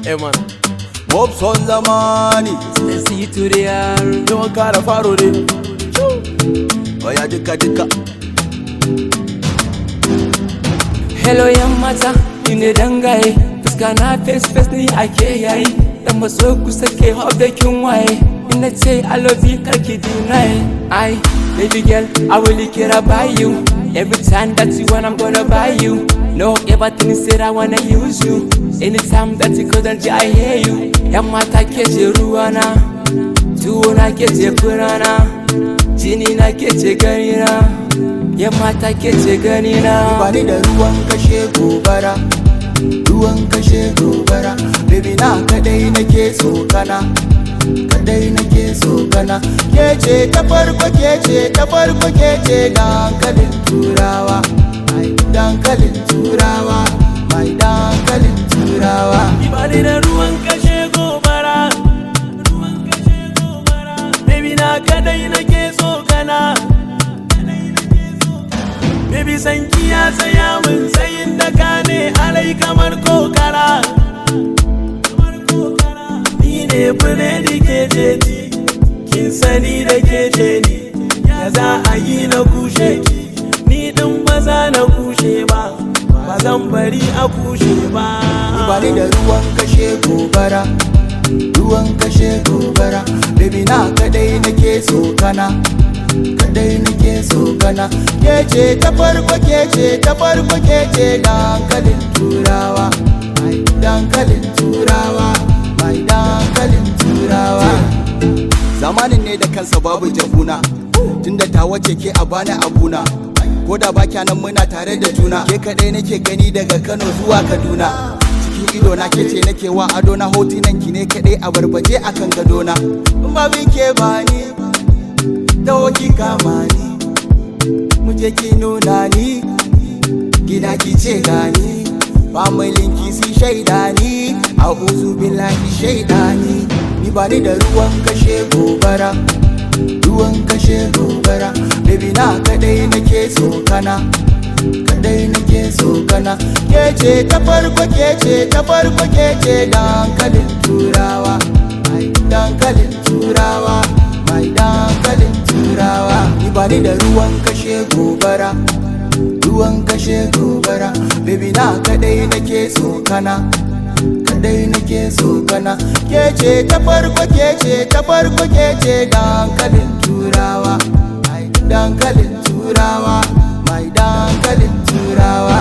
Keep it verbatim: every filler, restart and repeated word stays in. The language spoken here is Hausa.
Hey man, Bob's on zamani. Stacy to the R. Yawan kara faro ne. Oya duka duka. Hello yan mata, ni ne dangaye. Fuska na face face ni ake yayi. Dan maso kusa ke hop da kin waye. Ina ce I love you karki deny. I, baby girl, I will care about you. Every time that you want, I'm gonna buy you. No ever think said I wanna use you. Anytime that you couldn't, I hear you. Yan mata ke ce ruwana, tuwo na ke ce furana, jini na ke ce ganina. Yan mata ke ce ganina. Bani da ruwan kashe gobara, ruwan kashe gobara. Baby na kadai nake so kana, kadai nake so kana. Ke ce ta farko, ke ce ta farko, ke ce dankalin turawa, ai dankalin turawa, mai dankalin turawa. Bani da ruwan kashe gobara, ruwan kashe gobara. Baby na kadai nake so kana, baby sanki ya tsaya mun tsayin da kane alai kamar kokara. Ni ne biredi ke jeti, kin sani da ke ni. Ya za a yi na kushe ki, ni din ba za na kushe ba, ba zan bari a kushe ba. Bani da ruwan kashe gobara, ruwan kashe gobara. Baby na kadai nake so kana, kadai nake so kana. Ke ce ta farko, ke ce ta farko, ke ce dankalin turawa, mai dankalin turawa, mai dankalin turawa. Zamanin ne da kansa babu jahuna, tunda ta wace ke a bani abuna. Ko da ba nan muna tare da juna, ke kadai nake gani daga Kano zuwa Kaduna. Cikin ido na ke ce nake wa ado na, hotunan ki ne kadai a barbaje akan gadona. In babin ke bani da ki kama ni, muje ki nuna ni, gida ki ce gani, familin ki si shaida ni, a'udhu billahi shaida ni. Ni bani da ruwan kashe gobara, ruwan kashe gobara. Baby na kadai nake so kana, kadai nake so kana. Ke ce ta farko, ke ce ta farko, ke ce dankalin turawa, mai dankalin turawa, mai dankalin turawa. Ni bani da ruwan kashe gobara, ruwan kashe gobara. Baby na kadai nake so kana, kadai nake so kana. Ke ce ta farko, ke ce ta farko, ke ce dankalin turawa, mai dankalin turawa, mai dankalin turawa.